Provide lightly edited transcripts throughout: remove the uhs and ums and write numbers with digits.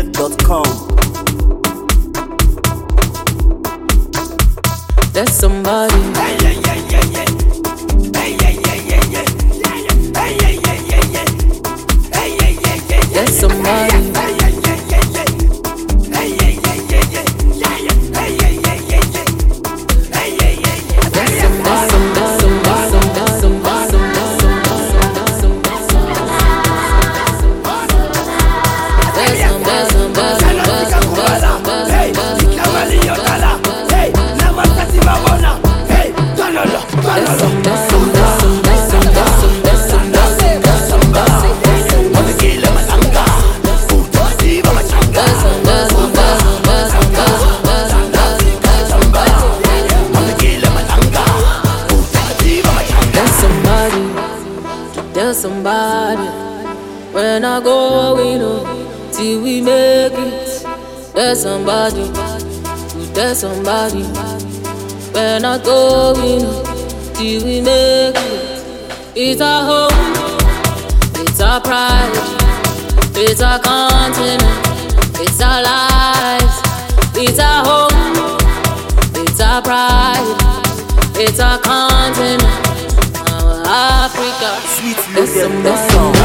NigerDJ.com. There's somebody. Hey, yeah, yeah, yeah, yeah. Hey, yeah, yeah, yeah, yeah. Hey, yeah, yeah, yeah, yeah. Hey, yeah, yeah, yeah, yeah. There's somebody. Hey, yeah, yeah, yeah, yeah. Hey, yeah, yeah, yeah, yeah. Yeah, yeah. Hey, yeah, yeah, yeah, yeah. Hey, yeah, yeah, yeah. There's somebody. There's somebody, when I go, we know, till we make it. There's somebody, there's somebody, when I go, we know, till we make it. It's our home, it's our pride, it's our continent, it's our lives. It's our home, it's our pride, it's our continent, our Africa. Sweet There's Loaded.com.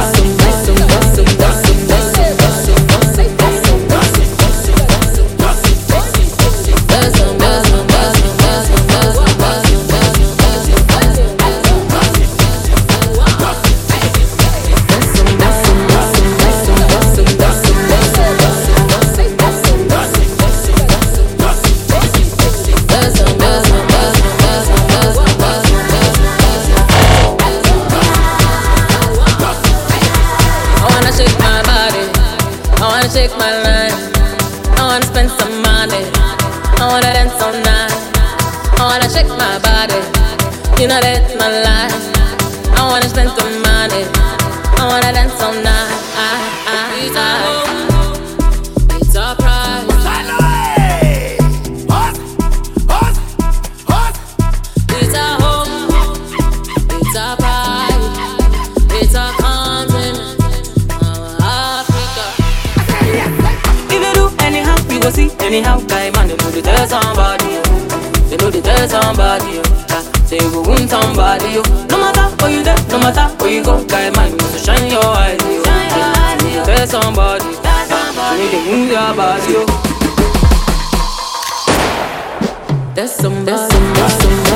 Shake my line. I wanna spend some money. I wanna dance all night. I wanna shake my body. You know that's my life. I wanna spend some money. I wanna dance all night. It's our home. It's our pride. It's our home. It's our pride. It's our continent. You go see anyhow, guy man, they know they tell somebody, they know they tell somebody, say you go win somebody, no matter where you there, no matter where you go, guy man, you must shine your eyes, tell somebody, you need to move your body, There's some.